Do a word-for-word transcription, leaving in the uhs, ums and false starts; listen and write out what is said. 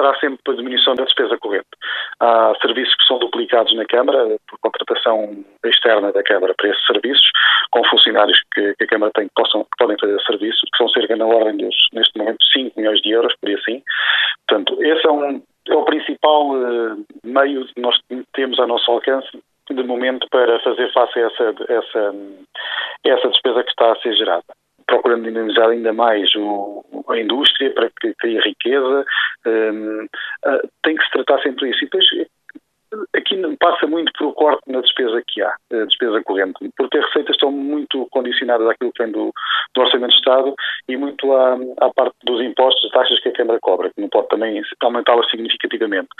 passará sempre para a diminuição da despesa corrente. Há serviços que são duplicados na Câmara, por contratação externa da Câmara para esses serviços, com funcionários que, que a Câmara tem que, possam, que podem fazer serviços, que são cerca na ordem dos, neste momento, cinco milhões de euros, por aí assim. Portanto, esse é, um, é o principal uh, meio que nós temos a nosso alcance, de momento, para fazer face a essa, essa, essa despesa que está a ser gerada. Procurando dinamizar ainda mais o, a indústria para que crie riqueza, um, uh, tem que se tratar sempre disso. E depois, aqui passa muito por o corte na despesa que há, a despesa corrente, porque as receitas estão muito condicionadas àquilo que vem do, do Orçamento de Estado e muito à, à parte dos impostos, taxas que a Câmara cobra, que não pode também aumentá-las significativamente.